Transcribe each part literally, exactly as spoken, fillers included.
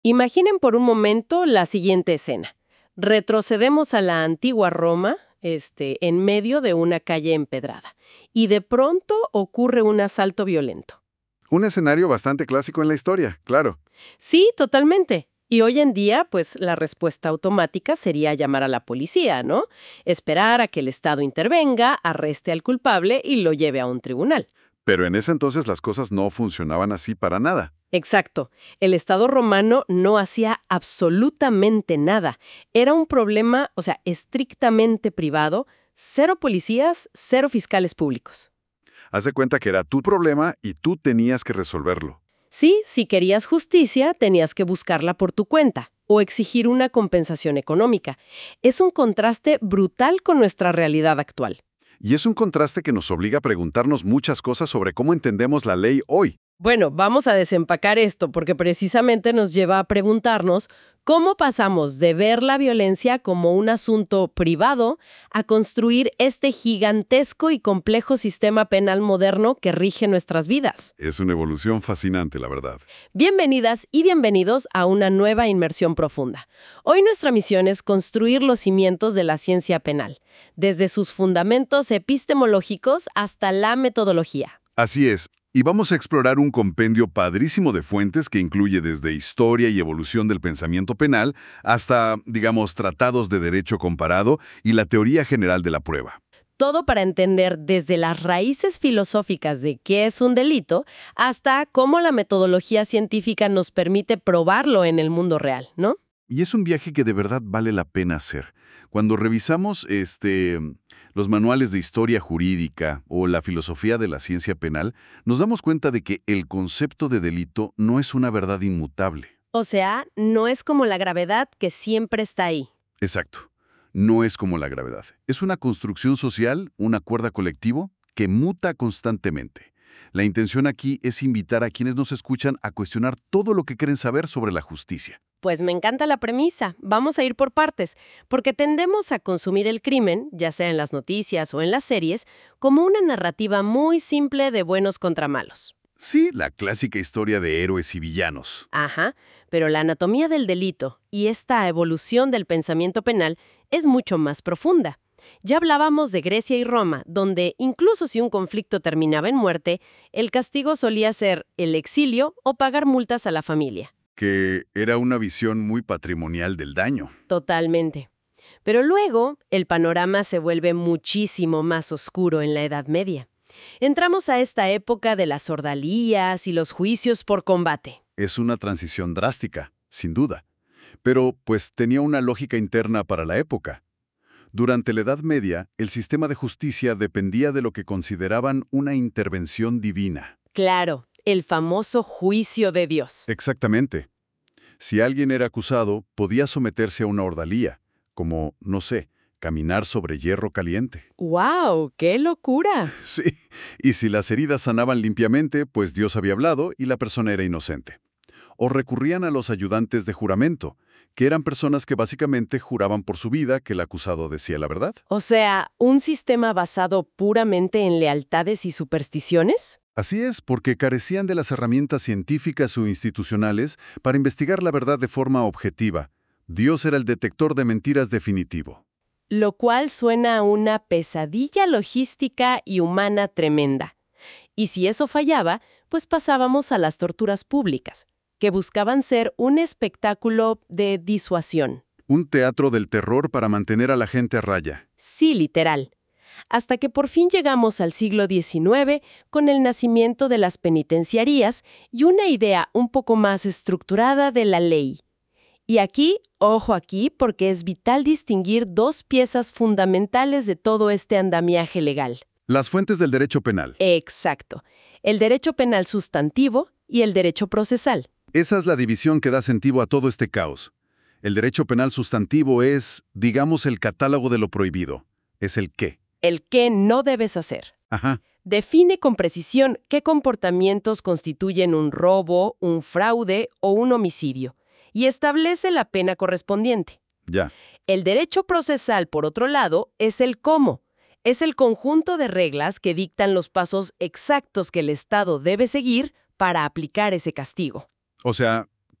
Imaginen por un momento la siguiente escena. Retrocedemos a la antigua Roma, este, en medio de una calle empedrada, y de pronto ocurre un asalto violento. Un escenario bastante clásico en la historia, claro. Sí, totalmente. Y hoy en día, pues la respuesta automática sería llamar a la policía, ¿no? Esperar a que el Estado intervenga, arreste al culpable y lo lleve a un tribunal. Pero en ese entonces las cosas no funcionaban así para nada. Exacto. El Estado romano no hacía absolutamente nada. Era un problema, o sea, estrictamente privado, cero policías, cero fiscales públicos. Haz de cuenta que era tu problema y tú tenías que resolverlo. Sí, si querías justicia, tenías que buscarla por tu cuenta o exigir una compensación económica. Es un contraste brutal con nuestra realidad actual. Y es un contraste que nos obliga a preguntarnos muchas cosas sobre cómo entendemos la ley hoy. Bueno, vamos a desempacar esto porque precisamente nos lleva a preguntarnos cómo pasamos de ver la violencia como un asunto privado a construir este gigantesco y complejo sistema penal moderno que rige nuestras vidas. Es una evolución fascinante, la verdad. Bienvenidas y bienvenidos a una nueva inmersión profunda. Hoy nuestra misión es construir los cimientos de la ciencia penal, desde sus fundamentos epistemológicos hasta la metodología. Así es. Y vamos a explorar un compendio padrísimo de fuentes que incluye desde historia y evolución del pensamiento penal hasta, digamos, tratados de derecho comparado y la teoría general de la prueba. Todo para entender desde las raíces filosóficas de qué es un delito hasta cómo la metodología científica nos permite probarlo en el mundo real, ¿no? Y es un viaje que de verdad vale la pena hacer. Cuando revisamos este, los manuales de historia jurídica o la filosofía de la ciencia penal, nos damos cuenta de que el concepto de delito no es una verdad inmutable. O sea, no es como la gravedad que siempre está ahí. Exacto. No es como la gravedad. Es una construcción social, un acuerdo colectivo, que muta constantemente. La intención aquí es invitar a quienes nos escuchan a cuestionar todo lo que quieren saber sobre la justicia. Pues me encanta la premisa. Vamos a ir por partes, porque tendemos a consumir el crimen, ya sea en las noticias o en las series, como una narrativa muy simple de buenos contra malos. Sí, la clásica historia de héroes y villanos. Ajá, pero la anatomía del delito y esta evolución del pensamiento penal es mucho más profunda. Ya hablábamos de Grecia y Roma, donde incluso si un conflicto terminaba en muerte, el castigo solía ser el exilio o pagar multas a la familia. Que era una visión muy patrimonial del daño. Totalmente. Pero luego, el panorama se vuelve muchísimo más oscuro en la Edad Media. Entramos a esta época de las ordalías y los juicios por combate. Es una transición drástica, sin duda. Pero, pues, tenía una lógica interna para la época. Durante la Edad Media, el sistema de justicia dependía de lo que consideraban una intervención divina. Claro, el famoso juicio de Dios. Exactamente. Si alguien era acusado, podía someterse a una ordalía, como, no sé, caminar sobre hierro caliente. ¡Wow! ¡Qué locura! Sí, y si las heridas sanaban limpiamente, pues Dios había hablado y la persona era inocente. O recurrían a los ayudantes de juramento, que eran personas que básicamente juraban por su vida que el acusado decía la verdad. O sea, ¿un sistema basado puramente en lealtades y supersticiones? Así es, porque carecían de las herramientas científicas o institucionales para investigar la verdad de forma objetiva. Dios era el detector de mentiras definitivo. Lo cual suena a una pesadilla logística y humana tremenda. Y si eso fallaba, pues pasábamos a las torturas públicas, que buscaban ser un espectáculo de disuasión. Un teatro del terror para mantener a la gente a raya. Sí, literal. Hasta que por fin llegamos al siglo diecinueve con el nacimiento de las penitenciarías y una idea un poco más estructurada de la ley. Y aquí, ojo aquí, porque es vital distinguir dos piezas fundamentales de todo este andamiaje legal. Las fuentes del derecho penal. Exacto. El derecho penal sustantivo y el derecho procesal. Esa es la división que da sentido a todo este caos. El derecho penal sustantivo es, digamos, el catálogo de lo prohibido. Es el qué. El qué no debes hacer. Ajá. Define con precisión qué comportamientos constituyen un robo, un fraude o un homicidio, y establece la pena correspondiente. Ya. El derecho procesal, por otro lado, es el cómo. Es el conjunto de reglas que dictan los pasos exactos que el Estado debe seguir para aplicar ese castigo. O sea,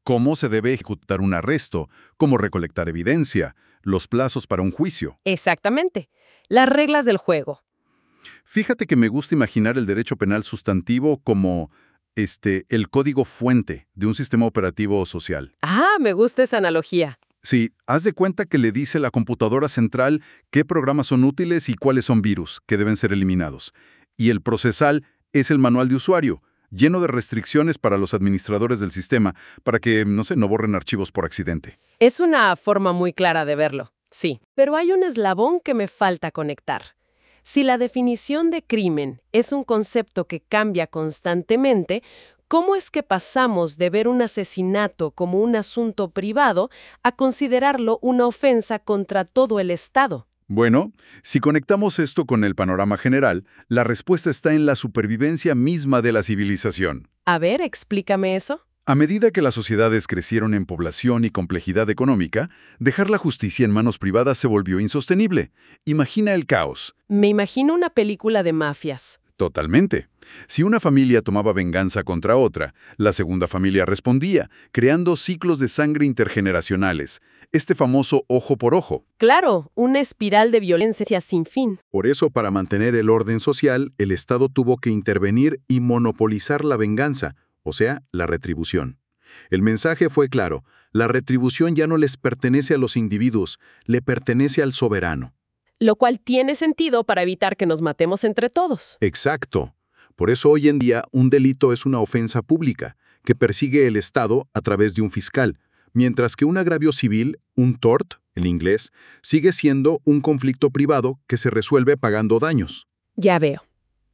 cómo se debe ejecutar un arresto, cómo recolectar evidencia, los plazos para un juicio. Exactamente. Las reglas del juego. Fíjate que me gusta imaginar el derecho penal sustantivo como este, el código fuente de un sistema operativo social. Ah, me gusta esa analogía. Sí, haz de cuenta que le dice la computadora central qué programas son útiles y cuáles son virus, que deben ser eliminados. Y el procesal es el manual de usuario, lleno de restricciones para los administradores del sistema, para que, no sé, no borren archivos por accidente. Es una forma muy clara de verlo, sí. Pero hay un eslabón que me falta conectar. Si la definición de crimen es un concepto que cambia constantemente, ¿cómo es que pasamos de ver un asesinato como un asunto privado a considerarlo una ofensa contra todo el Estado? Bueno, si conectamos esto con el panorama general, la respuesta está en la supervivencia misma de la civilización. A ver, explícame eso. A medida que las sociedades crecieron en población y complejidad económica, dejar la justicia en manos privadas se volvió insostenible. Imagina el caos. Me imagino una película de mafias. Totalmente. Si una familia tomaba venganza contra otra, la segunda familia respondía, creando ciclos de sangre intergeneracionales. Este famoso ojo por ojo. Claro, una espiral de violencia sin fin. Por eso, para mantener el orden social, el Estado tuvo que intervenir y monopolizar la venganza, o sea, la retribución. El mensaje fue claro, la retribución ya no les pertenece a los individuos, le pertenece al soberano. Lo cual tiene sentido para evitar que nos matemos entre todos. Exacto. Por eso hoy en día un delito es una ofensa pública, que persigue el Estado a través de un fiscal, mientras que un agravio civil, un tort, en inglés, sigue siendo un conflicto privado que se resuelve pagando daños. Ya veo.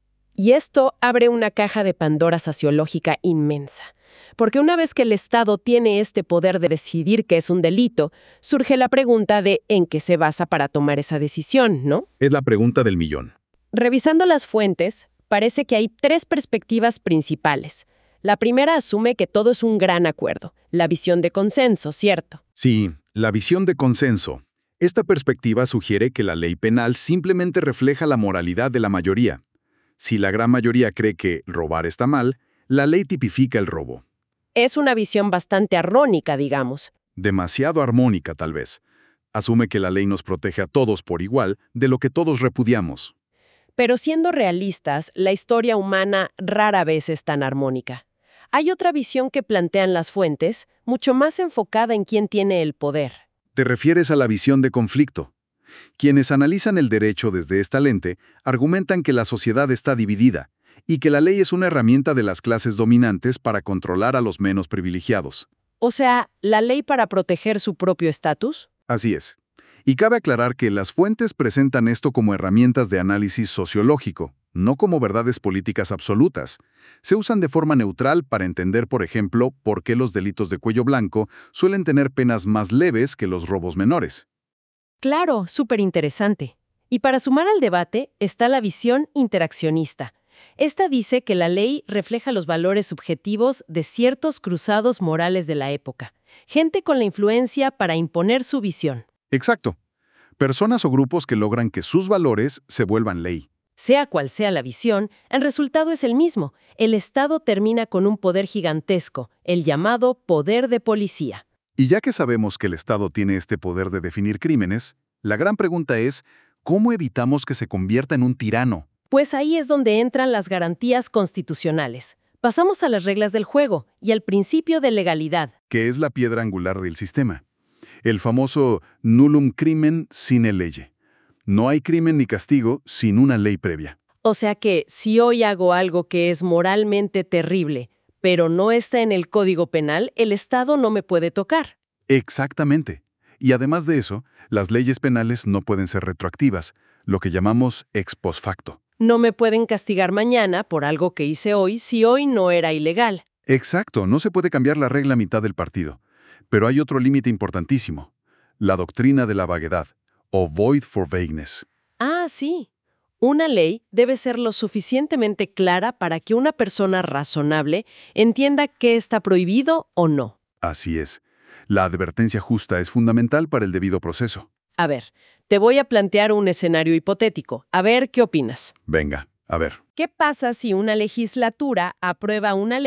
Y esto abre una caja de Pandora sociológica inmensa. Porque una vez que el Estado tiene este poder de decidir qué es un delito, surge la pregunta de en qué se basa para tomar esa decisión, ¿no? Es la pregunta del millón. Revisando las fuentes, parece que hay tres perspectivas principales. La primera asume que todo es un gran acuerdo, la visión de consenso, ¿cierto? Sí, la visión de consenso. Esta perspectiva sugiere que la ley penal simplemente refleja la moralidad de la mayoría. Si la gran mayoría cree que robar está mal, la ley tipifica el robo. Es una visión bastante armónica, digamos. Demasiado armónica, tal vez. Asume que la ley nos protege a todos por igual de lo que todos repudiamos. Pero siendo realistas, la historia humana rara vez es tan armónica. Hay otra visión que plantean las fuentes, mucho más enfocada en quién tiene el poder. Te refieres a la visión de conflicto. Quienes analizan el derecho desde esta lente argumentan que la sociedad está dividida y que la ley es una herramienta de las clases dominantes para controlar a los menos privilegiados. O sea, ¿la ley para proteger su propio estatus? Así es. Y cabe aclarar que las fuentes presentan esto como herramientas de análisis sociológico, no como verdades políticas absolutas. Se usan de forma neutral para entender, por ejemplo, por qué los delitos de cuello blanco suelen tener penas más leves que los robos menores. Claro, súper interesante. Y para sumar al debate está la visión interaccionista. Esta dice que la ley refleja los valores subjetivos de ciertos cruzados morales de la época, gente con la influencia para imponer su visión. Exacto. Personas o grupos que logran que sus valores se vuelvan ley. Sea cual sea la visión, el resultado es el mismo. El Estado termina con un poder gigantesco, el llamado poder de policía. Y ya que sabemos que el Estado tiene este poder de definir crímenes, la gran pregunta es, ¿cómo evitamos que se convierta en un tirano? Pues ahí es donde entran las garantías constitucionales. Pasamos a las reglas del juego y al principio de legalidad. Que es la piedra angular del sistema. El famoso nullum crimen sine lege. No hay crimen ni castigo sin una ley previa. O sea que si hoy hago algo que es moralmente terrible, pero no está en el Código Penal, el Estado no me puede tocar. Exactamente. Y además de eso, las leyes penales no pueden ser retroactivas, lo que llamamos ex post facto. No me pueden castigar mañana por algo que hice hoy si hoy no era ilegal. Exacto, no se puede cambiar la regla a mitad del partido. Pero hay otro límite importantísimo, la doctrina de la vaguedad, o void for vagueness. Ah, sí. Una ley debe ser lo suficientemente clara para que una persona razonable entienda qué está prohibido o no. Así es. La advertencia justa es fundamental para el debido proceso. A ver, te voy a plantear un escenario hipotético. A ver, ¿qué opinas? Venga, a ver. ¿Qué pasa si una legislatura aprueba una ley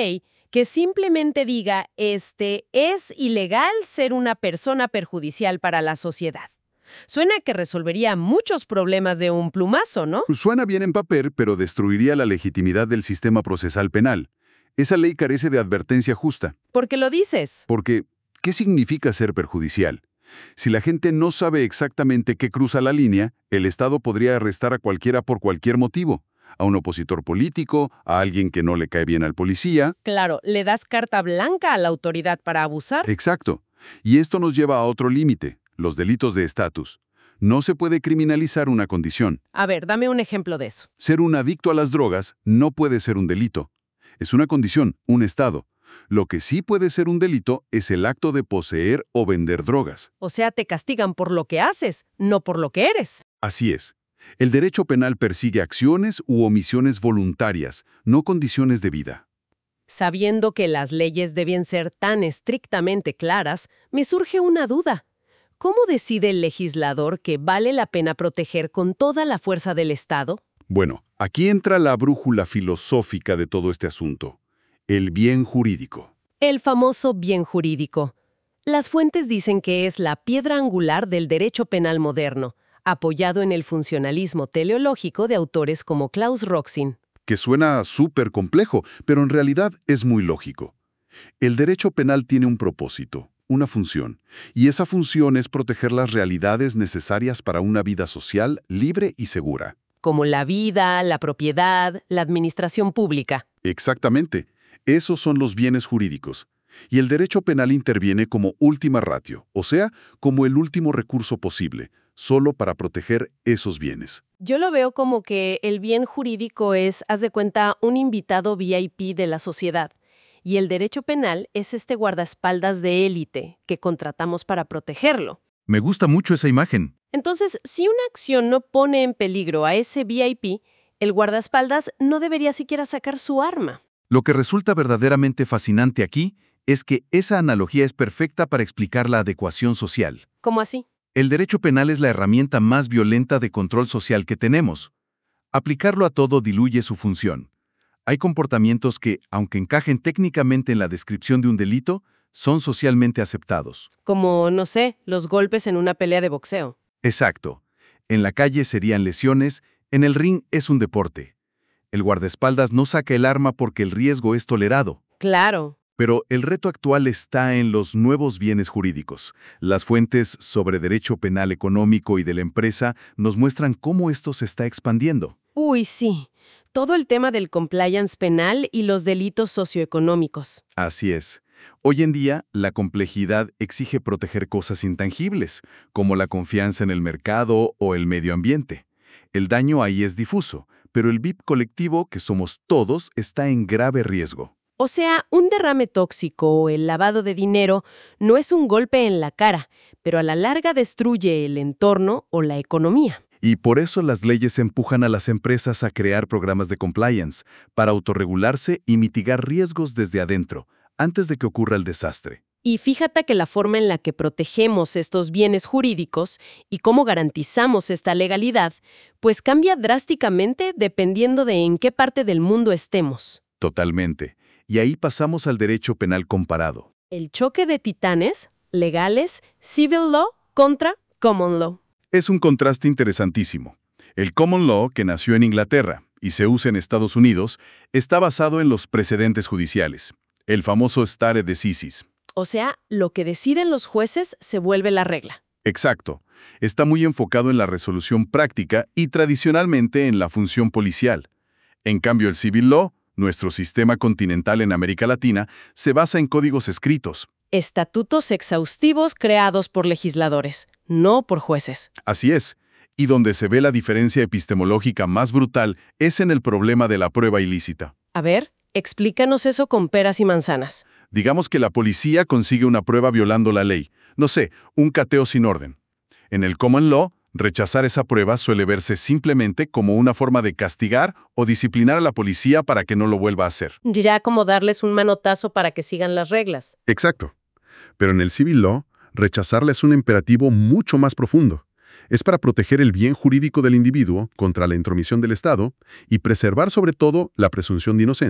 que simplemente diga, este, es ilegal ser una persona perjudicial para la sociedad. Suena que resolvería muchos problemas de un plumazo, ¿no? Suena bien en papel, pero destruiría la legitimidad del sistema procesal penal. Esa ley carece de advertencia justa. ¿Por qué lo dices? Porque, ¿qué significa ser perjudicial? Si la gente no sabe exactamente qué cruza la línea, el Estado podría arrestar a cualquiera por cualquier motivo. A un opositor político, a alguien que no le cae bien al policía. Claro, le das carta blanca a la autoridad para abusar. Exacto. Y esto nos lleva a otro límite, los delitos de estatus. No se puede criminalizar una condición. A ver, dame un ejemplo de eso. Ser un adicto a las drogas no puede ser un delito. Es una condición, un estado. Lo que sí puede ser un delito es el acto de poseer o vender drogas. O sea, te castigan por lo que haces, no por lo que eres. Así es. El derecho penal persigue acciones u omisiones voluntarias, no condiciones de vida. Sabiendo que las leyes deben ser tan estrictamente claras, me surge una duda. ¿Cómo decide el legislador que vale la pena proteger con toda la fuerza del Estado? Bueno, aquí entra la brújula filosófica de todo este asunto. El bien jurídico. El famoso bien jurídico. Las fuentes dicen que es la piedra angular del derecho penal moderno, apoyado en el funcionalismo teleológico de autores como Klaus Roxin. Que suena súper complejo, pero en realidad es muy lógico. El derecho penal tiene un propósito, una función, y esa función es proteger las realidades necesarias para una vida social libre y segura. Como la vida, la propiedad, la administración pública. Exactamente. Esos son los bienes jurídicos. Y el derecho penal interviene como última ratio, o sea, como el último recurso posible, solo para proteger esos bienes. Yo lo veo como que el bien jurídico es, haz de cuenta, un invitado V I P de la sociedad. Y el derecho penal es este guardaespaldas de élite que contratamos para protegerlo. Me gusta mucho esa imagen. Entonces, si una acción no pone en peligro a ese V I P, el guardaespaldas no debería siquiera sacar su arma. Lo que resulta verdaderamente fascinante aquí es que esa analogía es perfecta para explicar la adecuación social. ¿Cómo así? El derecho penal es la herramienta más violenta de control social que tenemos. Aplicarlo a todo diluye su función. Hay comportamientos que, aunque encajen técnicamente en la descripción de un delito, son socialmente aceptados. Como, no sé, los golpes en una pelea de boxeo. Exacto. En la calle serían lesiones, en el ring es un deporte. El guardaespaldas no saca el arma porque el riesgo es tolerado. Claro. Pero el reto actual está en los nuevos bienes jurídicos. Las fuentes sobre derecho penal económico y de la empresa nos muestran cómo esto se está expandiendo. Uy, sí. Todo el tema del compliance penal y los delitos socioeconómicos. Así es. Hoy en día, la complejidad exige proteger cosas intangibles, como la confianza en el mercado o el medio ambiente. El daño ahí es difuso, pero el V I P colectivo, que somos todos, está en grave riesgo. O sea, un derrame tóxico o el lavado de dinero no es un golpe en la cara, pero a la larga destruye el entorno o la economía. Y por eso las leyes empujan a las empresas a crear programas de compliance, para autorregularse y mitigar riesgos desde adentro, antes de que ocurra el desastre. Y fíjate que la forma en la que protegemos estos bienes jurídicos y cómo garantizamos esta legalidad, pues cambia drásticamente dependiendo de en qué parte del mundo estemos. Totalmente. Y ahí pasamos al derecho penal comparado. El choque de titanes, legales, civil law contra common law. Es un contraste interesantísimo. El common law, que nació en Inglaterra y se usa en Estados Unidos, está basado en los precedentes judiciales, el famoso stare decisis. O sea, lo que deciden los jueces se vuelve la regla. Exacto. Está muy enfocado en la resolución práctica y tradicionalmente en la función policial. En cambio, el civil law, nuestro sistema continental en América Latina, se basa en códigos escritos. Estatutos exhaustivos creados por legisladores, no por jueces. Así es. Y donde se ve la diferencia epistemológica más brutal es en el problema de la prueba ilícita. A ver, explícanos eso con peras y manzanas. Digamos que la policía consigue una prueba violando la ley. No sé, un cateo sin orden. En el common law, rechazar esa prueba suele verse simplemente como una forma de castigar o disciplinar a la policía para que no lo vuelva a hacer. Ya como darles un manotazo para que sigan las reglas. Exacto. Pero en el civil law, rechazarla es un imperativo mucho más profundo. Es para proteger el bien jurídico del individuo contra la intromisión del Estado y preservar sobre todo la presunción de inocencia.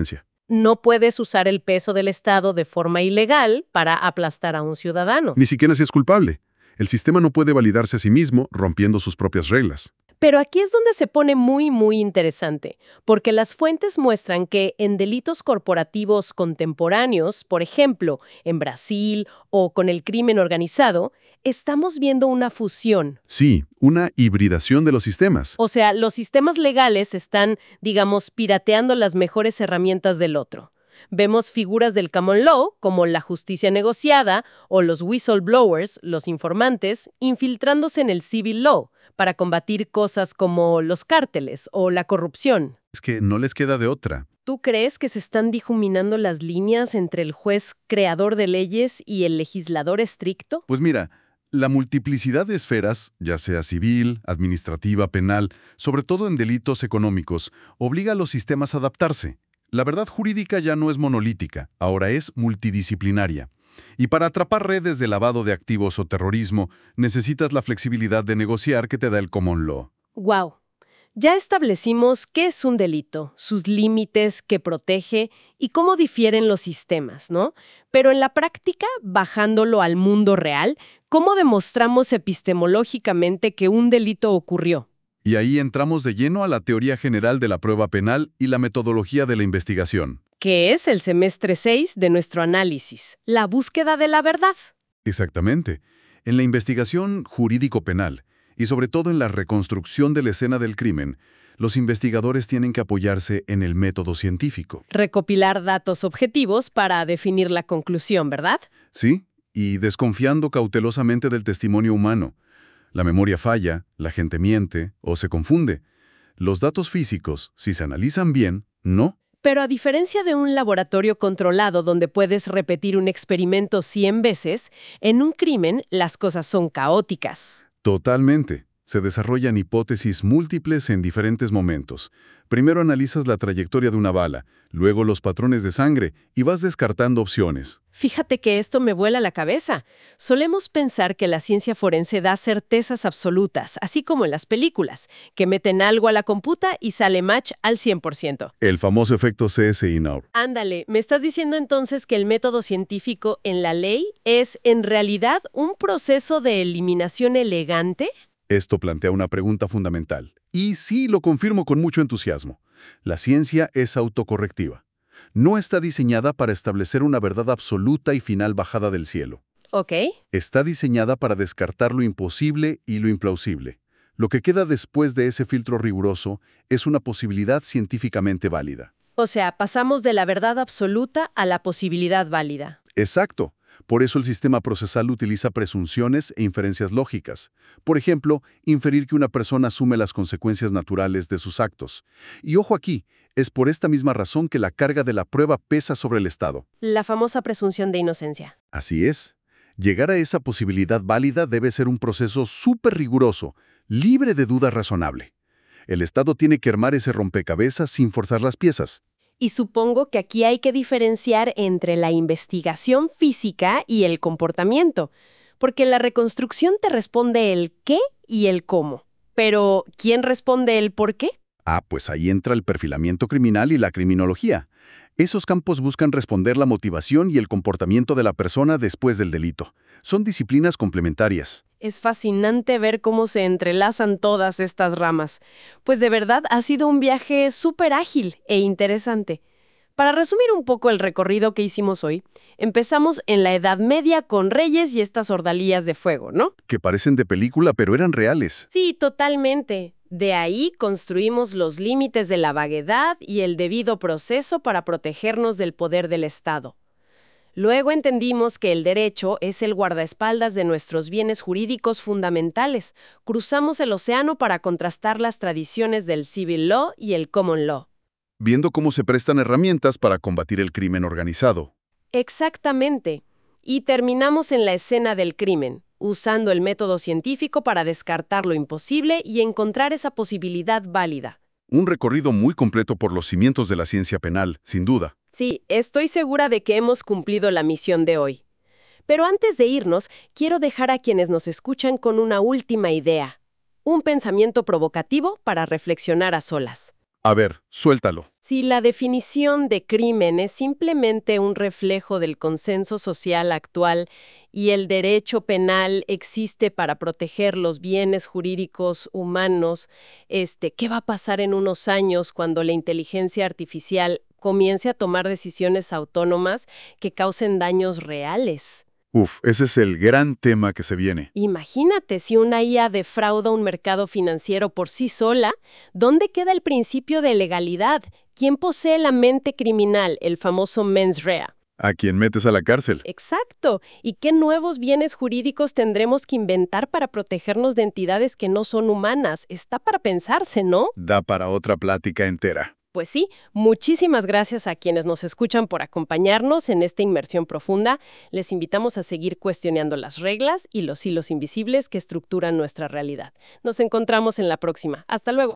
no puedes usar el peso del Estado de forma ilegal para aplastar a un ciudadano. Ni siquiera si es culpable. El sistema no puede validarse a sí mismo rompiendo sus propias reglas. Pero aquí es donde se pone muy, muy interesante, porque las fuentes muestran que en delitos corporativos contemporáneos, por ejemplo, en Brasil o con el crimen organizado, estamos viendo una fusión. Sí, una hibridación de los sistemas. O sea, los sistemas legales están, digamos, pirateando las mejores herramientas del otro. Vemos figuras del common law, como la justicia negociada, o los whistleblowers, los informantes, infiltrándose en el civil law, para combatir cosas como los cárteles o la corrupción. Es que no les queda de otra. ¿Tú crees que se están difuminando las líneas entre el juez creador de leyes y el legislador estricto? Pues mira, la multiplicidad de esferas, ya sea civil, administrativa, penal, sobre todo en delitos económicos, obliga a los sistemas a adaptarse. La verdad jurídica ya no es monolítica, ahora es multidisciplinaria. Y para atrapar redes de lavado de activos o terrorismo, necesitas la flexibilidad de negociar que te da el common law. ¡Wow! Ya establecimos qué es un delito, sus límites, qué protege y cómo difieren los sistemas, ¿no? Pero en la práctica, bajándolo al mundo real, ¿cómo demostramos epistemológicamente que un delito ocurrió? Y ahí entramos de lleno a la teoría general de la prueba penal y la metodología de la investigación. Que es el semestre seis de nuestro análisis, la búsqueda de la verdad. Exactamente. En la investigación jurídico-penal, y sobre todo en la reconstrucción de la escena del crimen, los investigadores tienen que apoyarse en el método científico. Recopilar datos objetivos para definir la conclusión, ¿verdad? Sí, y desconfiando cautelosamente del testimonio humano. La memoria falla, la gente miente o se confunde. Los datos físicos, si se analizan bien, no. Pero a diferencia de un laboratorio controlado donde puedes repetir un experimento cien veces, en un crimen las cosas son caóticas. Totalmente. Se desarrollan hipótesis múltiples en diferentes momentos. Primero analizas la trayectoria de una bala, luego los patrones de sangre y vas descartando opciones. Fíjate que esto me vuela la cabeza. Solemos pensar que la ciencia forense da certezas absolutas, así como en las películas, que meten algo a la computa y sale match al cien por ciento. El famoso efecto C S I N O W. Ándale, ¿me estás diciendo entonces que el método científico en la ley es en realidad un proceso de eliminación elegante? Esto plantea una pregunta fundamental. Y sí, lo confirmo con mucho entusiasmo. La ciencia es autocorrectiva. No está diseñada para establecer una verdad absoluta y final bajada del cielo. Ok. Está diseñada para descartar lo imposible y lo implausible. Lo que queda después de ese filtro riguroso es una posibilidad científicamente válida. O sea, pasamos de la verdad absoluta a la posibilidad válida. Exacto. Por eso el sistema procesal utiliza presunciones e inferencias lógicas. Por ejemplo, inferir que una persona asume las consecuencias naturales de sus actos. Y ojo aquí, es por esta misma razón que la carga de la prueba pesa sobre el Estado. La famosa presunción de inocencia. Así es. Llegar a esa posibilidad válida debe ser un proceso súper riguroso, libre de duda razonable. El Estado tiene que armar ese rompecabezas sin forzar las piezas. Y supongo que aquí hay que diferenciar entre la investigación física y el comportamiento, porque la reconstrucción te responde el qué y el cómo. Pero, ¿quién responde el por qué? Ah, pues ahí entra el perfilamiento criminal y la criminología. Esos campos buscan responder la motivación y el comportamiento de la persona después del delito. Son disciplinas complementarias. Es fascinante ver cómo se entrelazan todas estas ramas. Pues de verdad ha sido un viaje súper ágil e interesante. Para resumir un poco el recorrido que hicimos hoy, empezamos en la Edad Media con reyes y estas ordalías de fuego, ¿no? Que parecen de película, pero eran reales. Sí, totalmente. De ahí construimos los límites de la vaguedad y el debido proceso para protegernos del poder del Estado. Luego entendimos que el derecho es el guardaespaldas de nuestros bienes jurídicos fundamentales. Cruzamos el océano para contrastar las tradiciones del civil law y el common law. Viendo cómo se prestan herramientas para combatir el crimen organizado. Exactamente. Y terminamos en la escena del crimen, usando el método científico para descartar lo imposible y encontrar esa posibilidad válida. Un recorrido muy completo por los cimientos de la ciencia penal, sin duda. Sí, estoy segura de que hemos cumplido la misión de hoy. Pero antes de irnos, quiero dejar a quienes nos escuchan con una última idea. Un pensamiento provocativo para reflexionar a solas. A ver, suéltalo. Si la definición de crimen es simplemente un reflejo del consenso social actual y el derecho penal existe para proteger los bienes jurídicos humanos, este, ¿qué va a pasar en unos años cuando la inteligencia artificial comience a tomar decisiones autónomas que causen daños reales? Uf, ese es el gran tema que se viene. Imagínate si una I A defrauda un mercado financiero por sí sola, ¿dónde queda el principio de legalidad? ¿Quién posee la mente criminal, el famoso mens rea? ¿A quién metes a la cárcel? Exacto. ¿Y qué nuevos bienes jurídicos tendremos que inventar para protegernos de entidades que no son humanas? Está para pensarse, ¿no? Da para otra plática entera. Pues sí, muchísimas gracias a quienes nos escuchan por acompañarnos en esta inmersión profunda. Les invitamos a seguir cuestionando las reglas y los hilos invisibles que estructuran nuestra realidad. Nos encontramos en la próxima. Hasta luego.